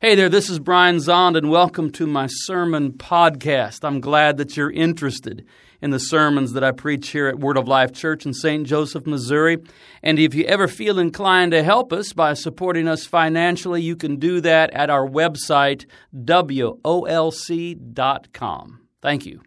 Hey there, this is Brian Zond, and welcome to my sermon podcast. I'm glad that you're interested in the sermons that I preach here at Word of Life Church in St. Joseph, Missouri. And if you ever feel inclined to help us by supporting us financially, you can do that at our website, wolc.com. Thank you.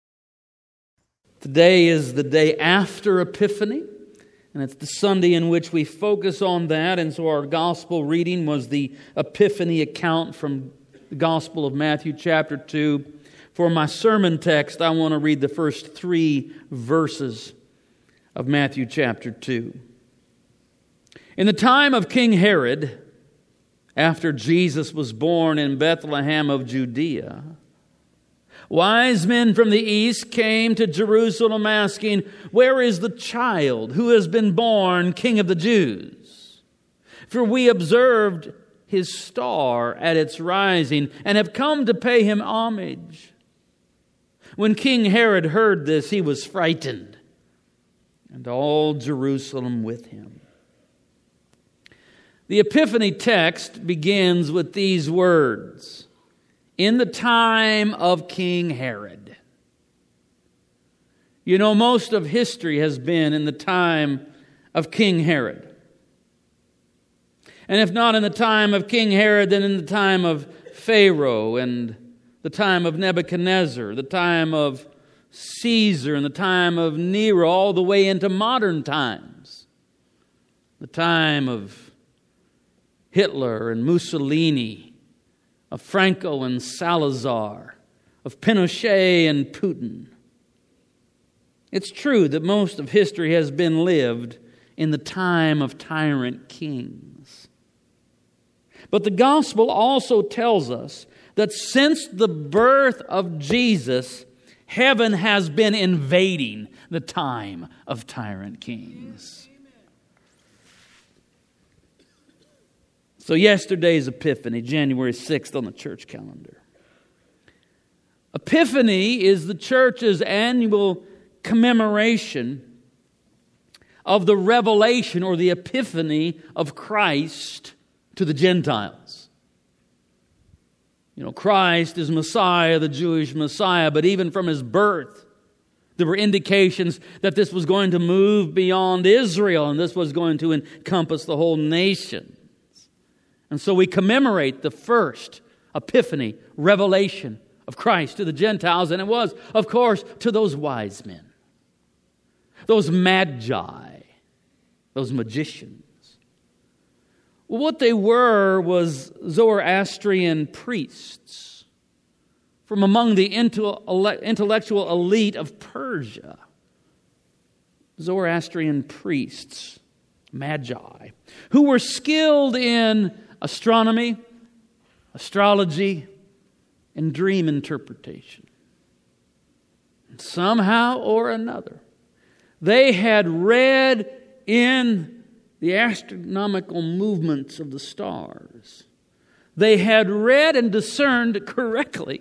Today is the day after Epiphany, and it's the Sunday in which we focus on that. And so our gospel reading was the Epiphany account from the Gospel of Matthew chapter 2. For my sermon text, I want to read the first 3 verses of Matthew chapter 2. In the time of King Herod, after Jesus was born in Bethlehem of Judea, wise men from the east came to Jerusalem asking, "Where is the child who has been born King of the Jews? For we observed his star at its rising and have come to pay him homage." When King Herod heard this, he was frightened, and all Jerusalem with him. The Epiphany text begins with these words, "In the time of King Herod." You know, most of history has been in the time of King Herod. And if not in the time of King Herod, then in the time of Pharaoh and the time of Nebuchadnezzar, the time of Caesar, and the time of Nero, all the way into modern times. The time of Hitler and Mussolini, of Franco and Salazar, of Pinochet and Putin. It's true that most of history has been lived in the time of tyrant kings. But the gospel also tells us that since the birth of Jesus, heaven has been invading the time of tyrant kings. So yesterday's Epiphany, January 6th on the church calendar. Epiphany is the church's annual commemoration of the revelation or the epiphany of Christ to the Gentiles. You know, Christ is Messiah, the Jewish Messiah, but even from his birth, there were indications that this was going to move beyond Israel and this was going to encompass the whole nation. And so we commemorate the first epiphany, revelation of Christ to the Gentiles, and it was, of course, to those wise men, those magi, those magicians. Well, what they were was Zoroastrian priests from among the intellectual elite of Persia. Zoroastrian priests, magi, who were skilled in astronomy, astrology, and dream interpretation. And somehow or another, they had read in the astronomical movements of the stars. They had read and discerned correctly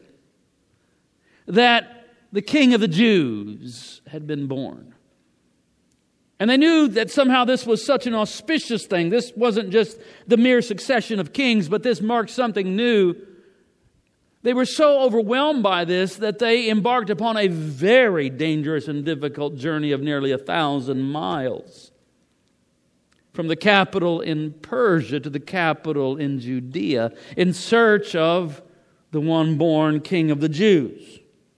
that the King of the Jews had been born. And they knew that somehow this was such an auspicious thing. This wasn't just the mere succession of kings, but this marked something new. They were so overwhelmed by this that they embarked upon a very dangerous and difficult journey of nearly 1,000 miles. From the capital in Persia to the capital in Judea, in search of the one born King of the Jews.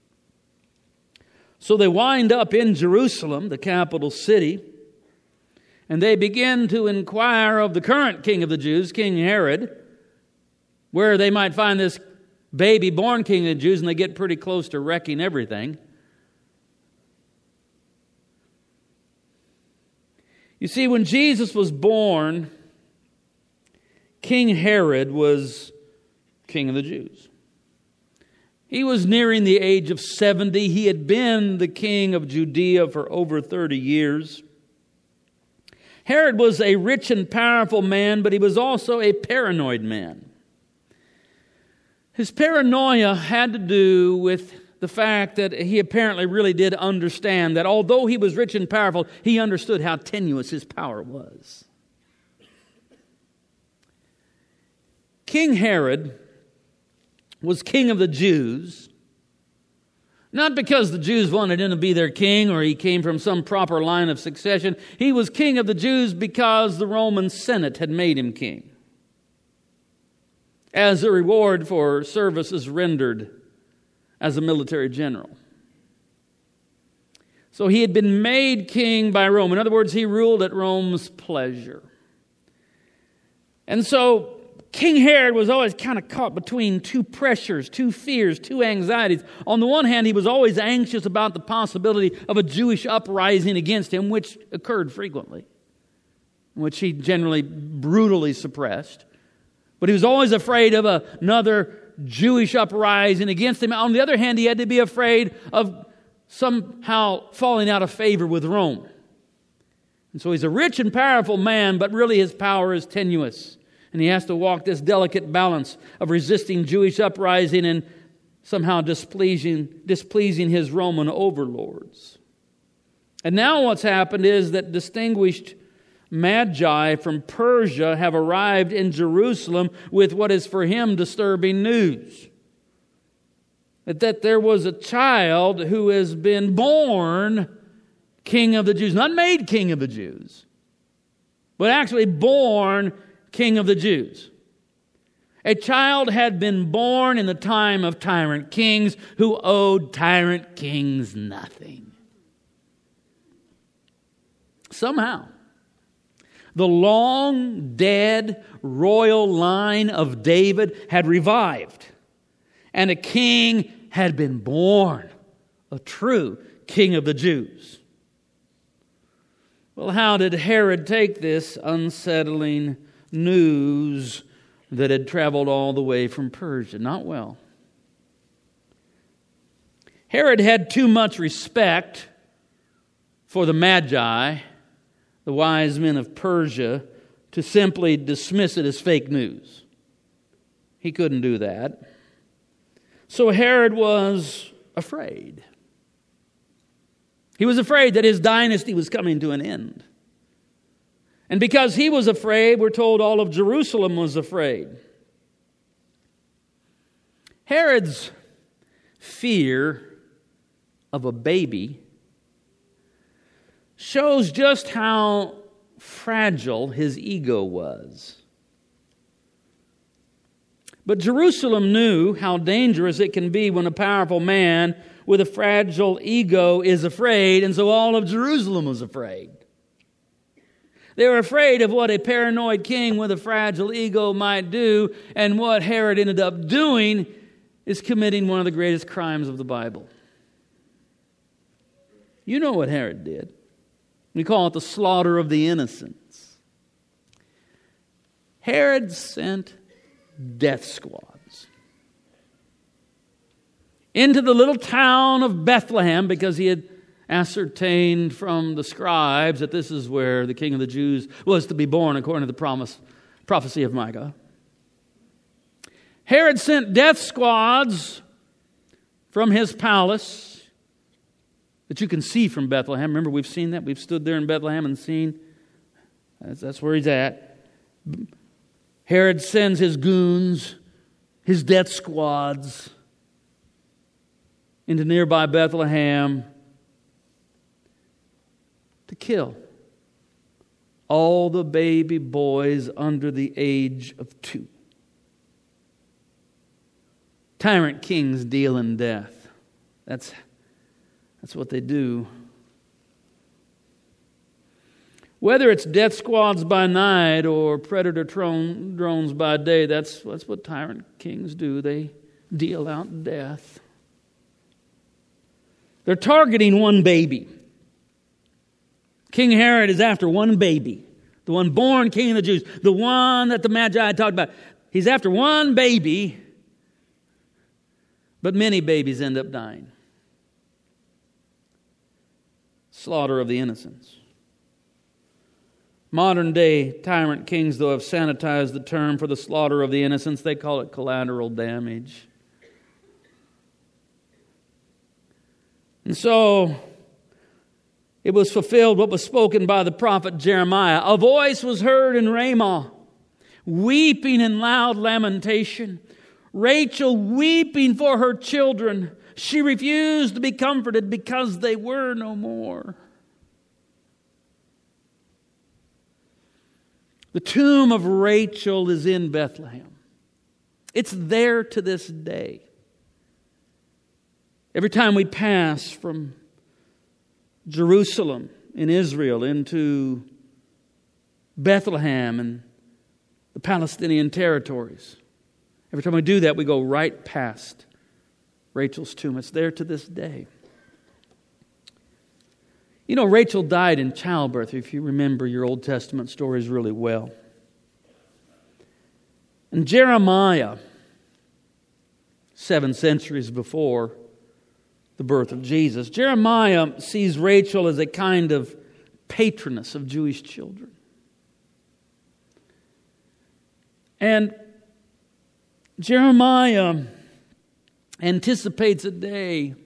So they wind up in Jerusalem, the capital city, and they begin to inquire of the current King of the Jews, King Herod, where they might find this baby born King of the Jews, and they get pretty close to wrecking everything. You see, when Jesus was born, King Herod was King of the Jews. He was nearing the age of 70. He had been the king of Judea for over 30 years. Herod was a rich and powerful man, but he was also a paranoid man. His paranoia had to do with the fact that he apparently really did understand that although he was rich and powerful, he understood how tenuous his power was. King Herod was king of the Jews, not because the Jews wanted him to be their king or he came from some proper line of succession. He was king of the Jews because the Roman Senate had made him king, as a reward for services rendered as a military general. So he had been made king by Rome. In other words, he ruled at Rome's pleasure. And so King Herod was always kind of caught between two pressures, two fears, two anxieties. On the one hand, he was always anxious about the possibility of a Jewish uprising against him, which occurred frequently, which he generally brutally suppressed. But he was always afraid of another Jewish uprising against him. On the other hand, he had to be afraid of somehow falling out of favor with Rome. And so he's a rich and powerful man, but really his power is tenuous. And he has to walk this delicate balance of resisting Jewish uprising and somehow displeasing his Roman overlords. And now what's happened is that distinguished Magi from Persia have arrived in Jerusalem with what is for him disturbing news. That there was a child who has been born king of the Jews. Not made king of the Jews, but actually born king of the Jews. A child had been born in the time of tyrant kings who owed tyrant kings nothing. Somehow, the long dead royal line of David had revived, and a king had been born, a true king of the Jews. Well, how did Herod take this unsettling news that had traveled all the way from Persia? Not well. Herod had too much respect for the Magi, the wise men of Persia, to simply dismiss it as fake news. He couldn't do that. So Herod was afraid. He was afraid that his dynasty was coming to an end. And because he was afraid, we're told all of Jerusalem was afraid. Herod's fear of a baby shows just how fragile his ego was. But Jerusalem knew how dangerous it can be when a powerful man with a fragile ego is afraid, and so all of Jerusalem was afraid. They were afraid of what a paranoid king with a fragile ego might do, and what Herod ended up doing is committing one of the greatest crimes of the Bible. You know what Herod did. We call it the slaughter of the innocents. Herod sent death squads into the little town of Bethlehem because he had ascertained from the scribes that this is where the King of the Jews was to be born according to the prophecy of Micah. Herod sent death squads from his palace that you can see from Bethlehem. Remember, we've seen that. We've stood there in Bethlehem and seen. That's where he's at. Herod sends his goons, his death squads, into nearby Bethlehem to kill all the baby boys under the age of 2. Tyrant kings deal in death. That's what they do. Whether it's death squads by night or predator drones by day, that's what tyrant kings do. They deal out death. They're targeting one baby. King Herod is after one baby, the one born king of the Jews, the one that the Magi talked about. He's after one baby, but many babies end up dying. Slaughter of the innocents. Modern day tyrant kings, though, have sanitized the term for the slaughter of the innocents. They call it collateral damage. And so it was fulfilled what was spoken by the prophet Jeremiah. A voice was heard in Ramah, weeping in loud lamentation, Rachel weeping for her children. She refused to be comforted because they were no more. The tomb of Rachel is in Bethlehem. It's there to this day. Every time we pass from Jerusalem in Israel into Bethlehem and the Palestinian territories, every time we do that, we go right past Rachel's tomb. It's there to this day. You know, Rachel died in childbirth, if you remember your Old Testament stories really well. And Jeremiah, 7 centuries before the birth of Jesus, Jeremiah sees Rachel as a kind of patroness of Jewish children. And Jeremiah anticipates a day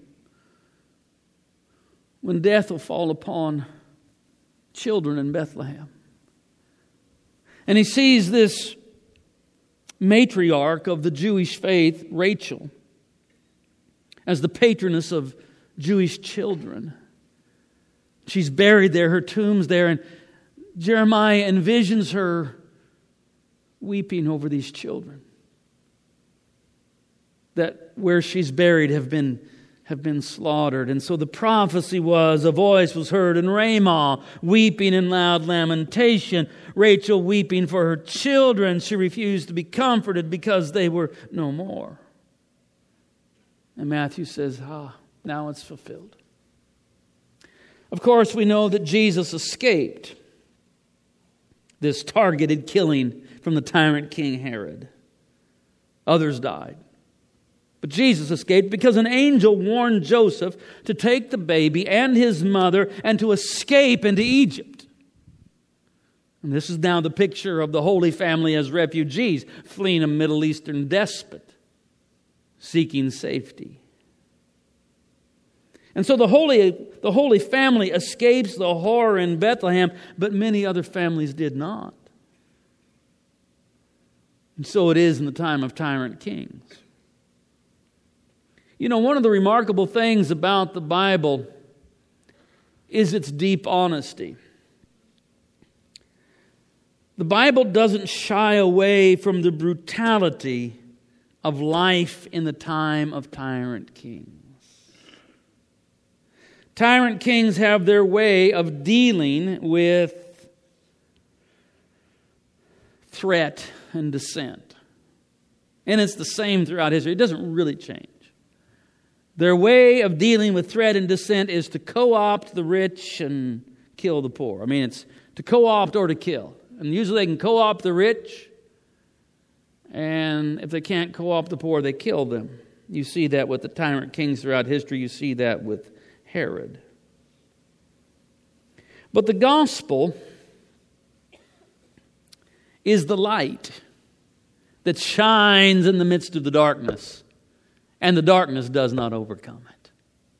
when death will fall upon children in Bethlehem. And he sees this matriarch of the Jewish faith, Rachel, as the patroness of Jewish children. She's buried there, her tomb's there, and Jeremiah envisions her weeping over these children that where she's buried have been slaughtered. And so the prophecy was, a voice was heard in Ramah, weeping in loud lamentation. Rachel weeping for her children. She refused to be comforted because they were no more. And Matthew says, now it's fulfilled. Of course, we know that Jesus escaped this targeted killing from the tyrant King Herod. Others died. But Jesus escaped because an angel warned Joseph to take the baby and his mother and to escape into Egypt. And this is now the picture of the Holy Family as refugees fleeing a Middle Eastern despot, seeking safety. And so the Holy Family escapes the horror in Bethlehem, but many other families did not. And so it is in the time of tyrant kings. You know, one of the remarkable things about the Bible is its deep honesty. The Bible doesn't shy away from the brutality of life in the time of tyrant kings. Tyrant kings have their way of dealing with threat and dissent. And it's the same throughout history. It doesn't really change. Their way of dealing with threat and dissent is to co-opt the rich and kill the poor. I mean, it's to co-opt or to kill. And usually they can co-opt the rich, and if they can't co-opt the poor, they kill them. You see that with the tyrant kings throughout history. You see that with Herod. But the gospel is the light that shines in the midst of the darkness. And the darkness does not overcome it.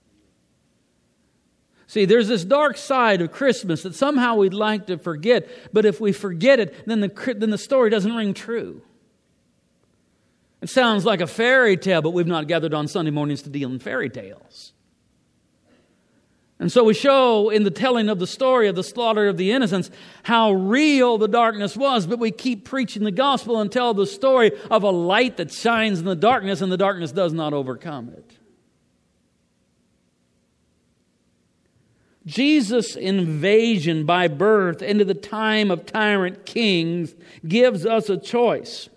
See, there's this dark side of Christmas that somehow we'd like to forget. But if we forget it, then the story doesn't ring true. It sounds like a fairy tale, but we've not gathered on Sunday mornings to deal in fairy tales. And so we show in the telling of the story of the slaughter of the innocents how real the darkness was, but we keep preaching the gospel and tell the story of a light that shines in the darkness, and the darkness does not overcome it. Jesus' invasion by birth into the time of tyrant kings gives us a choice.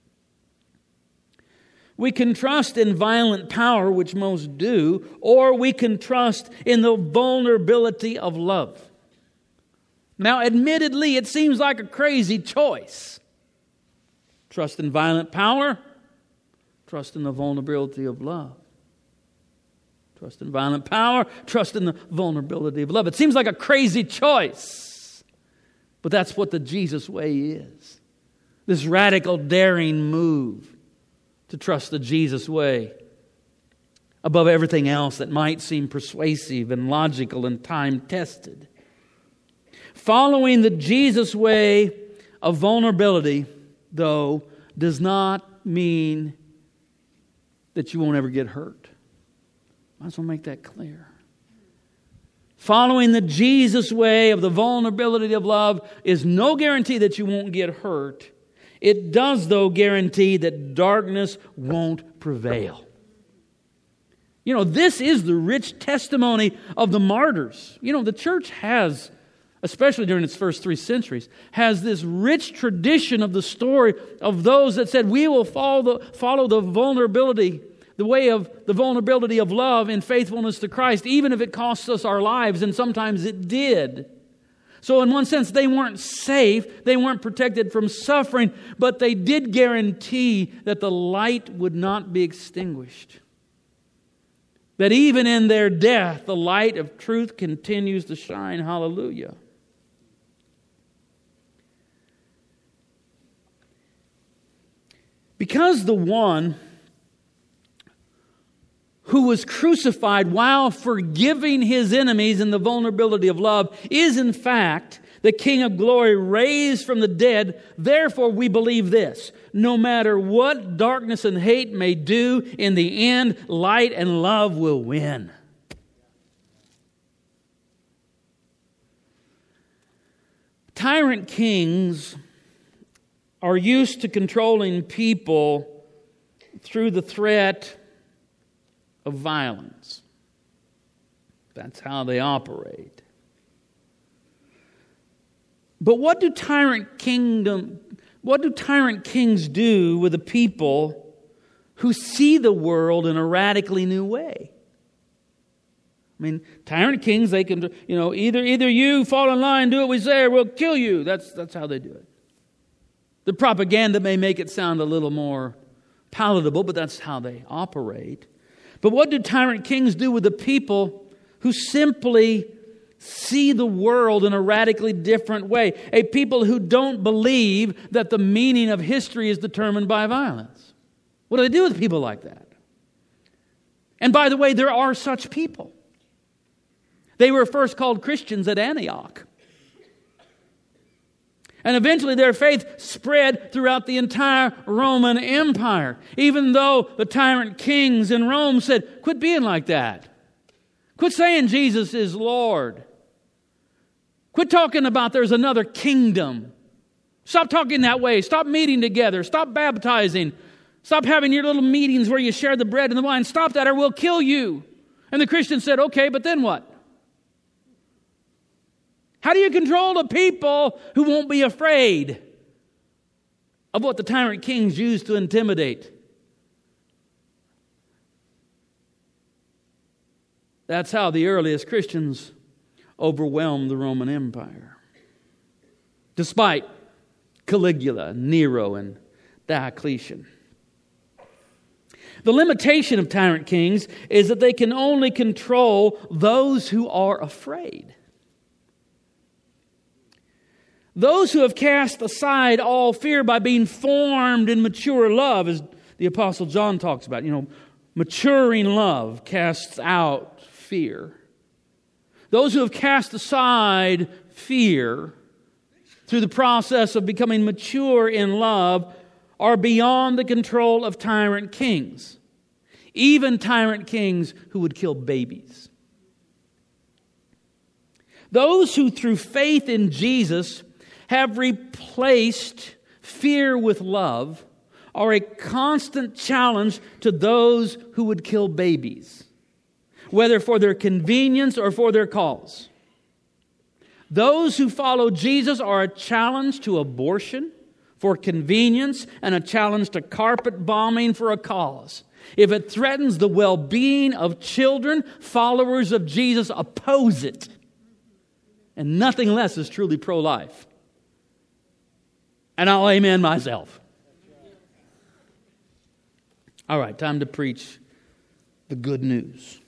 We can trust in violent power, which most do, or we can trust in the vulnerability of love. Now, admittedly, it seems like a crazy choice. Trust in violent power, trust in the vulnerability of love. Trust in violent power, trust in the vulnerability of love. It seems like a crazy choice, but that's what the Jesus way is. This radical, daring move to trust the Jesus way above everything else that might seem persuasive and logical and time-tested. Following the Jesus way of vulnerability, though, does not mean that you won't ever get hurt. Might as well make that clear. Following the Jesus way of the vulnerability of love is no guarantee that you won't get hurt. It does, though, guarantee that darkness won't prevail. You know, this is the rich testimony of the martyrs. You know, the church has, especially during its first 3 centuries, has this rich tradition of the story of those that said, we will follow the vulnerability, the way of the vulnerability of love and faithfulness to Christ, even if it costs us our lives, and sometimes it did. So in one sense, they weren't safe, they weren't protected from suffering, but they did guarantee that the light would not be extinguished. That even in their death, the light of truth continues to shine. Hallelujah. Because the one who was crucified while forgiving his enemies in the vulnerability of love is in fact the King of glory raised from the dead, therefore we believe this: no matter what darkness and hate may do, in the end, light and love will win. Tyrant kings are used to controlling people through the threat of violence. That's how they operate. But what do tyrant kings do with the people who see the world in a radically new way? I mean, tyrant kings, they can, either you fall in line, do what we say, or we'll kill you. That's how they do it. The propaganda may make it sound a little more palatable, but that's how they operate. But what do tyrant kings do with the people who simply see the world in a radically different way? A people who don't believe that the meaning of history is determined by violence. What do they do with people like that? And by the way, there are such people. They were first called Christians at Antioch. And eventually their faith spread throughout the entire Roman Empire. Even though the tyrant kings in Rome said, quit being like that. Quit saying Jesus is Lord. Quit talking about there's another kingdom. Stop talking that way. Stop meeting together. Stop baptizing. Stop having your little meetings where you share the bread and the wine. Stop that or we'll kill you. And the Christians said, okay, but then what? How do you control the people who won't be afraid of what the tyrant kings use to intimidate? That's how the earliest Christians overwhelmed the Roman Empire. Despite Caligula, Nero, and Diocletian. The limitation of tyrant kings is that they can only control those who are afraid. Those who have cast aside all fear by being formed in mature love, as the Apostle John talks about, maturing love casts out fear. Those who have cast aside fear through the process of becoming mature in love are beyond the control of tyrant kings. Even tyrant kings who would kill babies. Those who through faith in Jesus have replaced fear with love are a constant challenge to those who would kill babies, whether for their convenience or for their cause. Those who follow Jesus are a challenge to abortion for convenience and a challenge to carpet bombing for a cause. If it threatens the well-being of children, followers of Jesus oppose it. And nothing less is truly pro-life. And I'll amen myself. All right, time to preach the good news.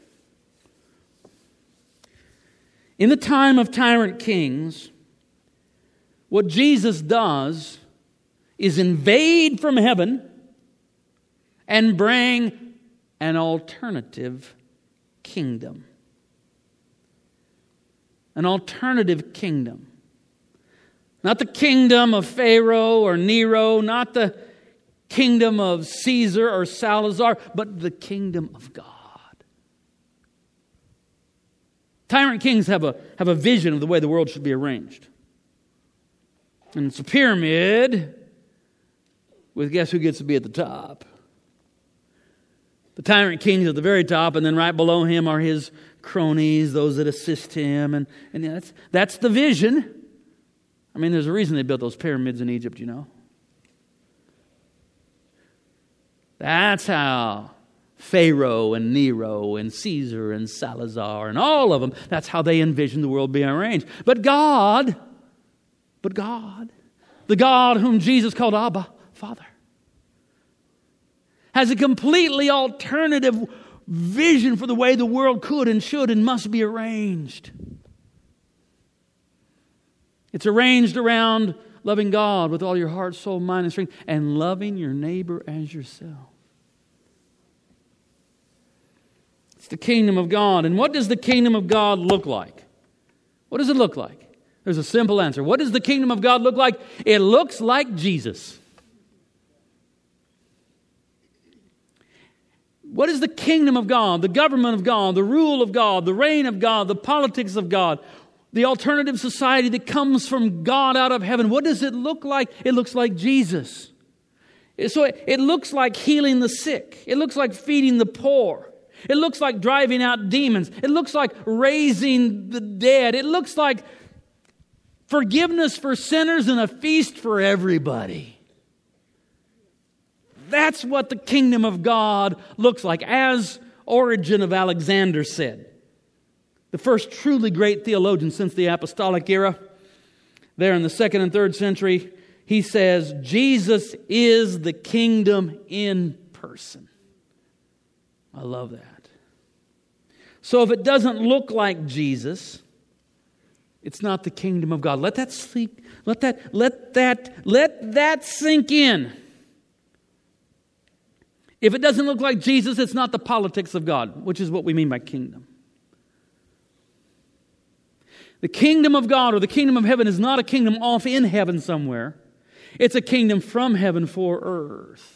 In the time of tyrant kings, what Jesus does is invade from heaven and bring an alternative kingdom. An alternative kingdom. Not the kingdom of Pharaoh or Nero, not the kingdom of Caesar or Salazar, but the kingdom of God. Tyrant kings have a vision of the way the world should be arranged. And it's a pyramid with guess who gets to be at the top? The tyrant king is at the very top, and then right below him are his cronies, those that assist him. And that's the vision. I mean, there's a reason they built those pyramids in Egypt, you know. That's how Pharaoh and Nero and Caesar and Salazar and all of them, that's how they envisioned the world being arranged. But God, the God whom Jesus called Abba, Father, has a completely alternative vision for the way the world could and should and must be arranged. It's arranged around loving God with all your heart, soul, mind, and strength, and loving your neighbor as yourself. It's the kingdom of God. And what does the kingdom of God look like? What does it look like? There's a simple answer. What does the kingdom of God look like? It looks like Jesus. What is the kingdom of God, the government of God, the rule of God, the reign of God, the politics of God, the alternative society that comes from God out of heaven? What does it look like? It looks like Jesus. So it looks like healing the sick. It looks like feeding the poor. It looks like driving out demons. It looks like raising the dead. It looks like forgiveness for sinners and a feast for everybody. That's what the kingdom of God looks like, as Origen of Alexander said. The first truly great theologian since the apostolic era, there in the 2nd and 3rd century, he says, Jesus is the kingdom in person. I love that. So if it doesn't look like Jesus, it's not the kingdom of God. Let that sleep. Let that sink in. If it doesn't look like Jesus, it's not the politics of God, which is what we mean by kingdom. The kingdom of God or the kingdom of heaven is not a kingdom off in heaven somewhere. It's a kingdom from heaven for earth.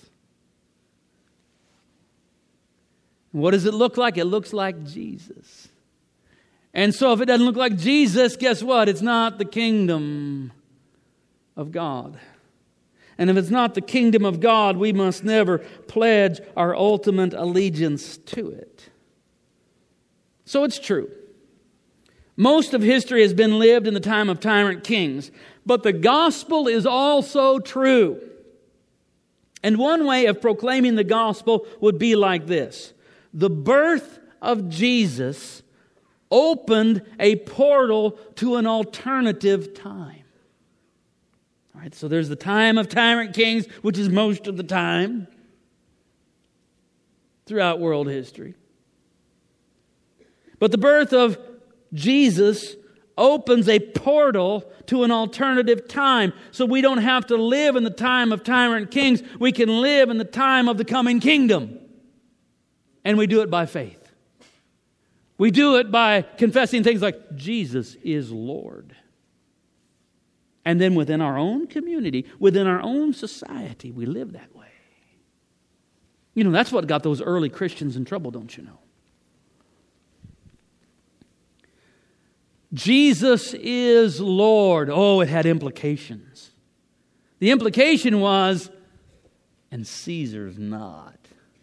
What does it look like? It looks like Jesus. And so if it doesn't look like Jesus, guess what? It's not the kingdom of God. And if it's not the kingdom of God, we must never pledge our ultimate allegiance to it. So it's true. Most of history has been lived in the time of tyrant kings. But the gospel is also true. And one way of proclaiming the gospel would be like this. The birth of Jesus opened a portal to an alternative time. All right, so there's the time of tyrant kings, which is most of the time throughout world history. But the birth of Jesus opens a portal to an alternative time. So we don't have to live in the time of tyrant kings. We can live in the time of the coming kingdom. And we do it by faith. We do it by confessing things like, Jesus is Lord. And then within our own community, within our own society, we live that way. You know, that's what got those early Christians in trouble, don't you know? Jesus is Lord. Oh, it had implications. The implication was, and Caesar's not.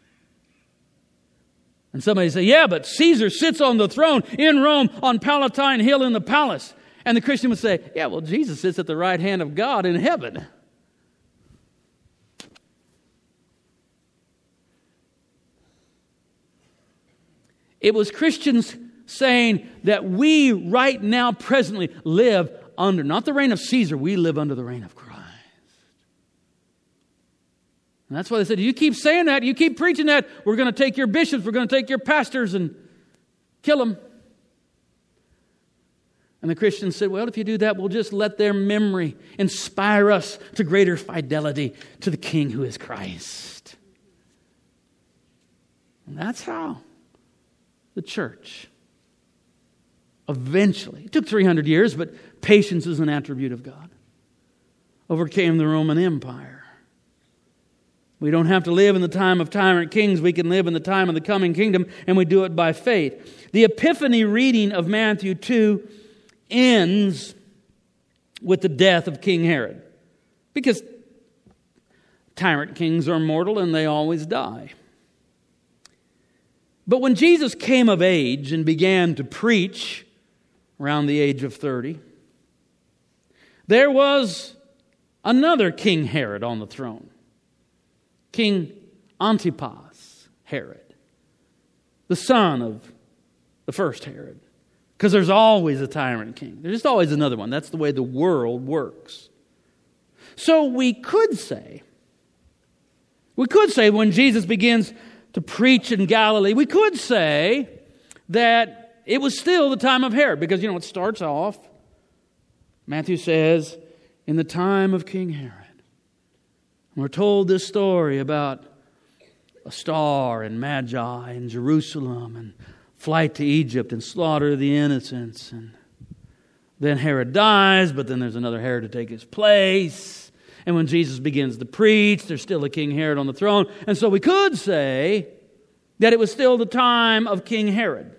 And somebody say, yeah, but Caesar sits on the throne in Rome on Palatine Hill in the palace. And the Christian would say, yeah, well, Jesus sits at the right hand of God in heaven. It was Christians saying that we right now presently live under, not the reign of Caesar, we live under the reign of Christ. And that's why they said, you keep saying that, you keep preaching that, we're going to take your bishops, we're going to take your pastors and kill them. And the Christians said, well, if you do that, we'll just let their memory inspire us to greater fidelity to the King who is Christ. And that's how the church eventually, it took 300 years, but patience is an attribute of God, overcame the Roman Empire. We don't have to live in the time of tyrant kings. We can live in the time of the coming kingdom, and we do it by faith. The Epiphany reading of Matthew 2 ends with the death of King Herod, because tyrant kings are mortal and they always die. But when Jesus came of age and began to preach around the age of 30, there was another King Herod on the throne. King Antipas Herod, the son of the first Herod. Because there's always a tyrant king. There's just always another one. That's the way the world works. So we could say when Jesus begins to preach in Galilee, we could say that it was still the time of Herod. Because, it starts off, Matthew says, in the time of King Herod. We're told this story about a star and Magi in Jerusalem and flight to Egypt and slaughter of the innocents. And then Herod dies, but then there's another Herod to take his place. And when Jesus begins to preach, there's still a King Herod on the throne. And so we could say that it was still the time of King Herod.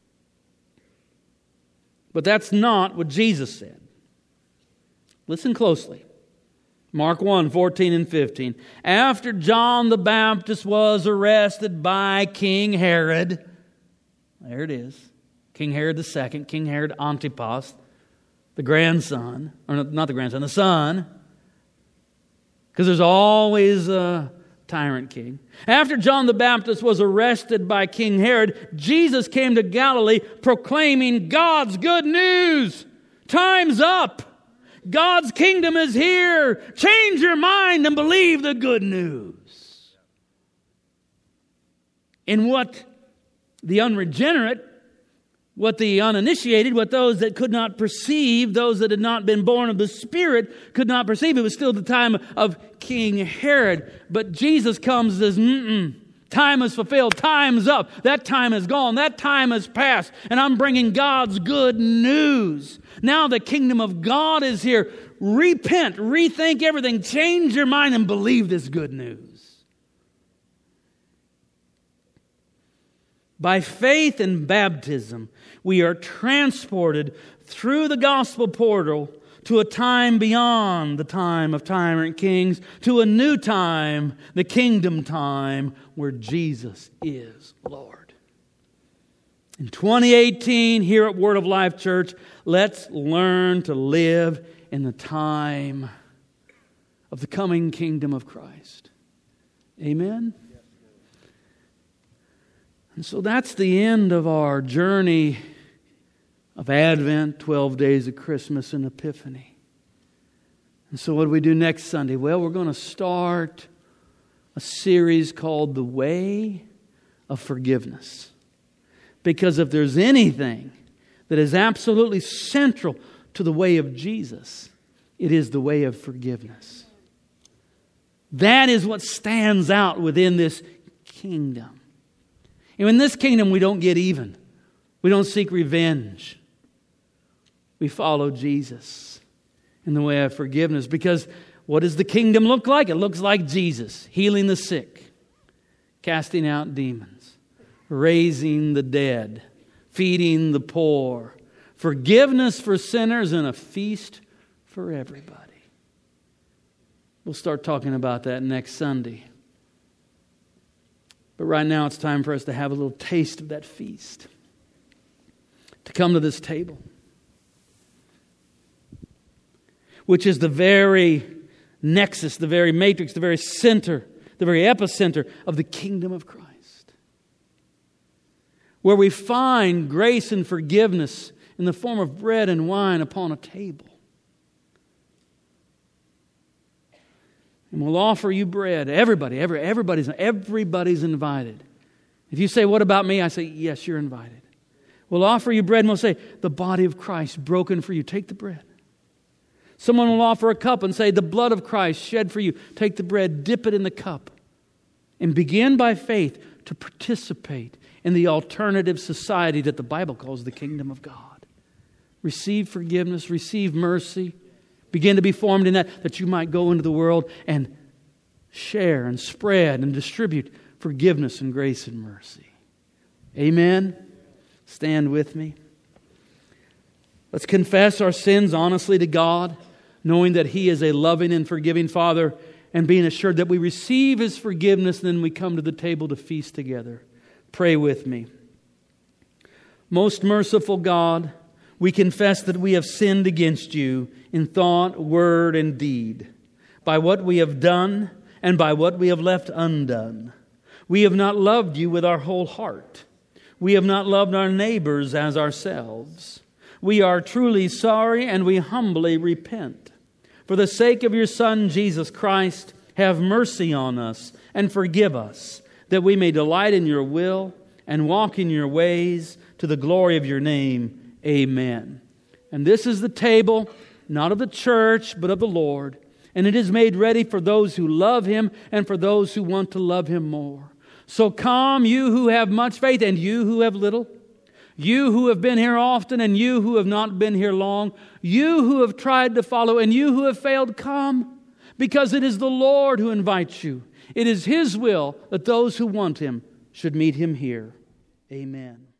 But that's not what Jesus said. Listen closely. Mark 1, 14 and 15. After John the Baptist was arrested by King Herod, there it is, King Herod II, King Herod Antipas, the grandson, or not the grandson, the son, because there's always a tyrant king. After John the Baptist was arrested by King Herod, Jesus came to Galilee proclaiming God's good news. Time's up. God's kingdom is here. Change your mind and believe the good news. And what the unregenerate, what the uninitiated, what those that could not perceive, those that had not been born of the Spirit could not perceive. It was still the time of King Herod. But Jesus comes and says, time is fulfilled. Time's up. That time is gone. That time has passed. And I'm bringing God's good news. Now the kingdom of God is here. Repent, rethink everything. Change your mind and believe this good news. By faith and baptism, we are transported through the gospel portal to a time beyond the time of tyrant kings, to a new time, the kingdom time, where Jesus is Lord. In 2018, here at Word of Life Church, let's learn to live in the time of the coming kingdom of Christ. Amen? And so that's the end of our journey of Advent, 12 days of Christmas and Epiphany. And so what do we do next Sunday? Well, we're going to start a series called The Way of Forgiveness. Because if there's anything that is absolutely central to the way of Jesus, it is the way of forgiveness. That is what stands out within this kingdom. And in this kingdom, we don't get even. We don't seek revenge. We follow Jesus in the way of forgiveness. Because what does the kingdom look like? It looks like Jesus healing the sick, casting out demons, raising the dead, feeding the poor, forgiveness for sinners, and a feast for everybody. We'll start talking about that next Sunday. But right now it's time for us to have a little taste of that feast. To come to this table, which is the very nexus, the very matrix, the very center, the very epicenter of the kingdom of Christ. Where we find grace and forgiveness in the form of bread and wine upon a table. And we'll offer you bread. Everybody's invited. If you say, what about me? I say, yes, you're invited. We'll offer you bread and we'll say, the body of Christ broken for you. Take the bread. Someone will offer a cup and say, the blood of Christ shed for you. Take the bread, dip it in the cup, and begin by faith to participate in the alternative society that the Bible calls the kingdom of God. Receive forgiveness, receive mercy. Begin to be formed in that you might go into the world and share and spread and distribute forgiveness and grace and mercy. Amen? Stand with me. Let's confess our sins honestly to God, knowing that He is a loving and forgiving Father, and being assured that we receive His forgiveness, and then we come to the table to feast together. Pray with me. Most merciful God, we confess that we have sinned against You in thought, word, and deed, by what we have done and by what we have left undone. We have not loved You with our whole heart. We have not loved our neighbors as ourselves. We are truly sorry, and we humbly repent. For the sake of Your Son, Jesus Christ, have mercy on us and forgive us, that we may delight in Your will and walk in Your ways to the glory of Your name. Amen. And this is the table, not of the church, but of the Lord. And it is made ready for those who love Him and for those who want to love Him more. So come, you who have much faith and you who have little. You who have been here often and you who have not been here long. You who have tried to follow and you who have failed, come. Because it is the Lord who invites you. It is His will that those who want Him should meet Him here. Amen.